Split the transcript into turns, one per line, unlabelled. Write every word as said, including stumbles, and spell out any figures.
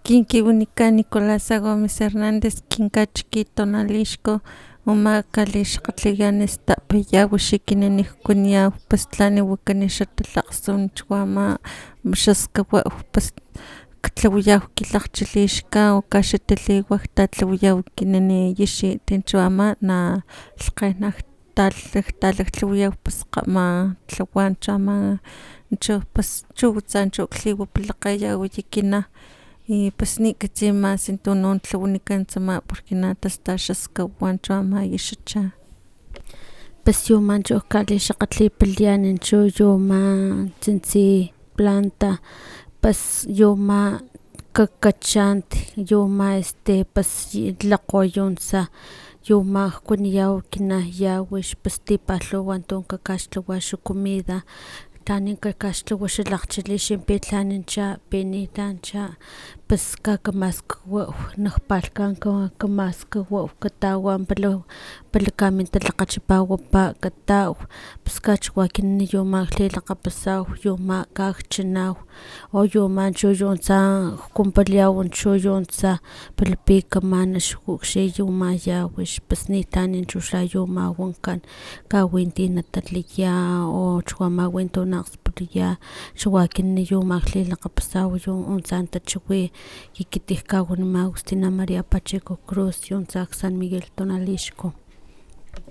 Kinkiunika Nicolasa Gómez Hernández kinkachki tonalixko uma kalixqatliyanis tapiyaw xikinini kunyau pues tlaniwikani xatalaqsun chuama xaskawa pues ktlawiyaw kilaqchilixka kaxitiliwak tatlawiyaw kinini yixi tinchuama na lqenak tal talaktlawiyaw pues qama tlawan chama chu pues chu tsanchu kliwa pilaqeya wiyikina y pues nikatsima sintonon tlawanikan tsama porque natasta xaskawan chuama yixacha
pues yumanchu kalixaqatli pilyan chu yuma tsintsi planta pues yuma kakachant yuma este pues laqoyuntsa yuma kuniyaw kinahyawi pues tipalhuwan ton kakaxtlawa xu comida tanin kakaxtlawa xalakgchali pitlanincha pinitancha pues kakamaskawa najpalhkan kamaskawa katawan pala pala kamin talakgachipawapa kataw pus kachiwakinini yuma lilakgapasaw yuma kakchinaw o yuma chu yuntsa kumpaliyaw chu yuntsa palapi kaman xukxi yuma yawi pues nitanin chuxa yuma wankan kawinti natatliya o chuama wintu nakgsputliya xawakinini yuma lilakgapasaw yuntsa tachiwi kikitij kawanimaw Agustina María Pacheco Cruz yuntsa San Miguel Tonalixco.